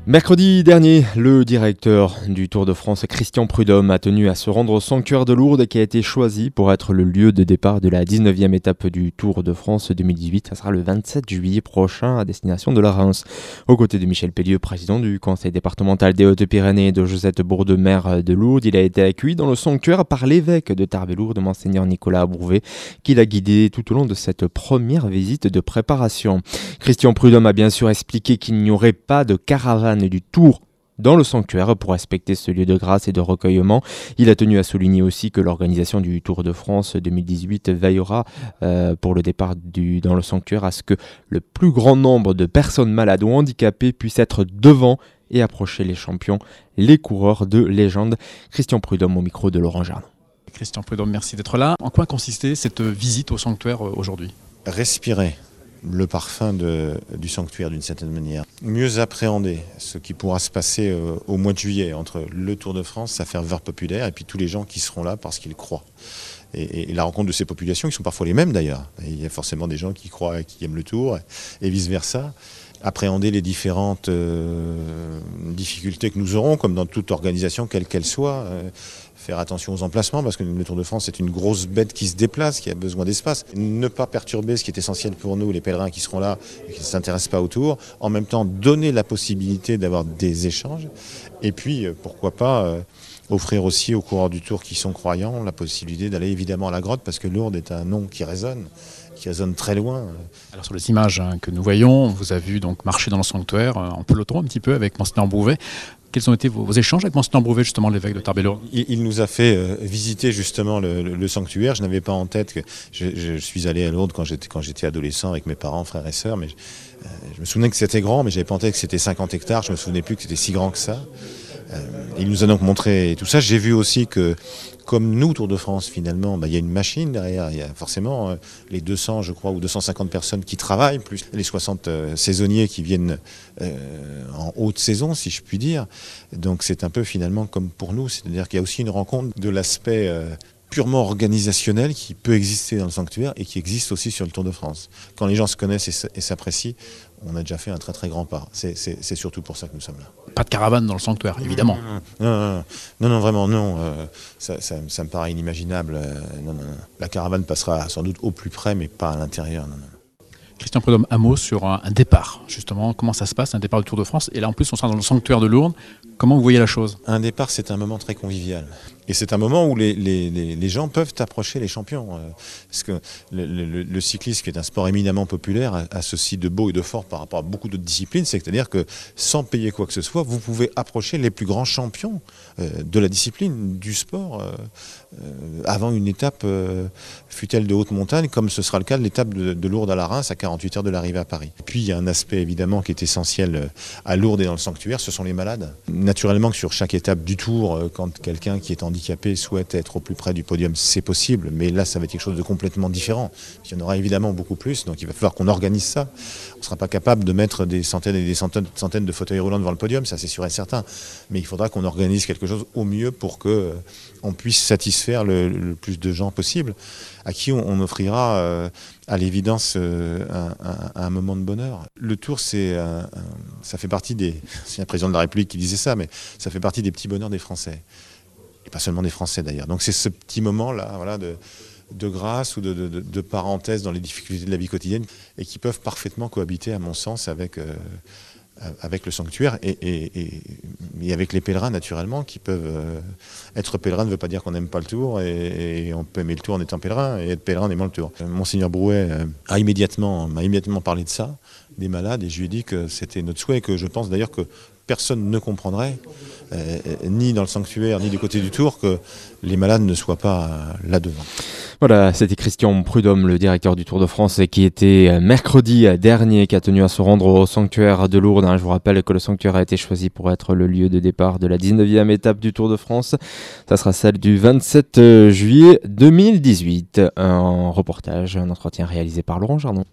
Mercredi dernier, le directeur du Tour de France, Christian Prudhomme, a tenu à se rendre au sanctuaire de Lourdes qui a été choisi pour être le lieu de départ de la 19e étape du Tour de France 2018. Ça sera le 27 juillet prochain à destination de la Reims. Aux côtés de Michel Pellieu, président du conseil départemental des Hautes-Pyrénées, et de Josette Bourde, maire de Lourdes, il a été accueilli dans le sanctuaire par l'évêque de Tarbes-et-Lourdes, Monseigneur Nicolas Abrouvé, qui l'a guidé tout au long de cette première visite de préparation. Christian Prudhomme a bien sûr expliqué qu'il n'y aurait pas de caravane du Tour dans le sanctuaire pour respecter ce lieu de grâce et de recueillement. Il a tenu à souligner aussi que l'organisation du Tour de France 2018 veillera pour le départ dans le sanctuaire à ce que le plus grand nombre de personnes malades ou handicapées puissent être devant et approcher les champions, les coureurs de légende. Christian Prudhomme au micro de Laurent Jarnon. Christian Prudhomme, merci d'être là. En quoi consistait cette visite au sanctuaire aujourd'hui ? Respirer le parfum du sanctuaire d'une certaine manière. Mieux appréhender ce qui pourra se passer au mois de juillet entre le Tour de France, sa ferveur populaire, et puis tous les gens qui seront là parce qu'ils croient. Et la rencontre de ces populations, qui sont parfois les mêmes d'ailleurs. Il y a forcément des gens qui croient et qui aiment le Tour, et vice-versa. Appréhender les différentes difficultés que nous aurons, comme dans toute organisation, quelle qu'elle soit. Faire attention aux emplacements, parce que le Tour de France est une grosse bête qui se déplace, qui a besoin d'espace. Ne pas perturber ce qui est essentiel pour nous, les pèlerins qui seront là et qui ne s'intéressent pas au Tour. En même temps, donner la possibilité d'avoir des échanges. Et puis, pourquoi pas offrir aussi aux coureurs du Tour qui sont croyants la possibilité d'aller évidemment à la grotte, parce que Lourdes est un nom qui résonne très loin. Alors sur les images que nous voyons, on vous a vu donc marcher dans le sanctuaire en peloton un petit peu avec Monseigneur Abrouvé. Quels ont été vos échanges avec Monseigneur Abrouvé, justement l'évêque de Tarbes-et-Lourdes ? Il nous a fait visiter justement le sanctuaire. Je n'avais pas en tête que je suis allé à Lourdes quand j'étais adolescent avec mes parents, frères et sœurs, mais je me souvenais que c'était grand, mais je n'avais pas en tête que c'était 50 hectares. Je ne me souvenais plus que c'était si grand que ça. Il nous a donc montré tout ça. J'ai vu aussi que, comme nous, Tour de France, finalement, il y a une machine derrière. Il y a forcément les 200, je crois, ou 250 personnes qui travaillent, plus les 60 saisonniers qui viennent en haute saison, si je puis dire. Donc c'est un peu finalement comme pour nous. C'est-à-dire qu'il y a aussi une rencontre de l'aspect purement organisationnel qui peut exister dans le sanctuaire et qui existe aussi sur le Tour de France. Quand les gens se connaissent et s'apprécient, on a déjà fait un très très grand pas. C'est surtout pour ça que nous sommes là. Pas de caravane dans le sanctuaire, évidemment. Non, vraiment non. Ça me paraît inimaginable. Non. La caravane passera sans doute au plus près, mais pas à l'intérieur. Non. Christian Prudhomme, un mot sur un départ, justement. Comment ça se passe, un départ du Tour de France ? Et là, en plus, on sera dans le sanctuaire de Lourdes. Comment vous voyez la chose ? Un départ, c'est un moment très convivial. Et c'est un moment où les gens peuvent approcher les champions. Parce que le cyclisme, qui est un sport éminemment populaire, a ceci de beau et de fort par rapport à beaucoup d'autres disciplines. C'est-à-dire que sans payer quoi que ce soit, vous pouvez approcher les plus grands champions de la discipline, du sport, avant une étape, fût-elle de haute montagne, comme ce sera le cas de l'étape de Lourdes à la Reims, à 48 heures de l'arrivée à Paris. Et puis il y a un aspect évidemment qui est essentiel à Lourdes et dans le sanctuaire, ce sont les malades. Naturellement que sur chaque étape du Tour, quand quelqu'un qui est handicapé souhaite être au plus près du podium, c'est possible, mais là ça va être quelque chose de complètement différent. Il y en aura évidemment beaucoup plus, donc il va falloir qu'on organise ça. On ne sera pas capable de mettre des centaines et des centaines de fauteuils roulants devant le podium, ça c'est sûr et certain. Mais il faudra qu'on organise quelque chose au mieux pour qu'on puisse satisfaire le plus de gens possible, à qui on offrira à l'évidence un moment de bonheur. Le Tour, ça fait partie c'est un président de la République qui disait ça, mais ça fait partie des petits bonheurs des Français. Et pas seulement des Français d'ailleurs. Donc c'est ce petit moment-là, voilà, de grâce ou de parenthèse dans les difficultés de la vie quotidienne et qui peuvent parfaitement cohabiter, à mon sens, avec le sanctuaire et avec les pèlerins, naturellement, qui peuvent être pèlerins ne veut pas dire qu'on n'aime pas le Tour et on peut aimer le Tour en étant pèlerin et être pèlerin en aimant le Tour. Monseigneur Brouet m'a immédiatement parlé de ça, des malades, et je lui ai dit que c'était notre souhait et que je pense d'ailleurs que personne ne comprendrait, ni dans le sanctuaire, ni du côté du Tour, que les malades ne soient pas là devant. Voilà, c'était Christian Prudhomme, le directeur du Tour de France, qui était mercredi dernier, qui a tenu à se rendre au sanctuaire de Lourdes. Je vous rappelle que le sanctuaire a été choisi pour être le lieu de départ de la 19e étape du Tour de France. Ça sera celle du 27 juillet 2018. Un reportage, un entretien réalisé par Laurent Jarnon.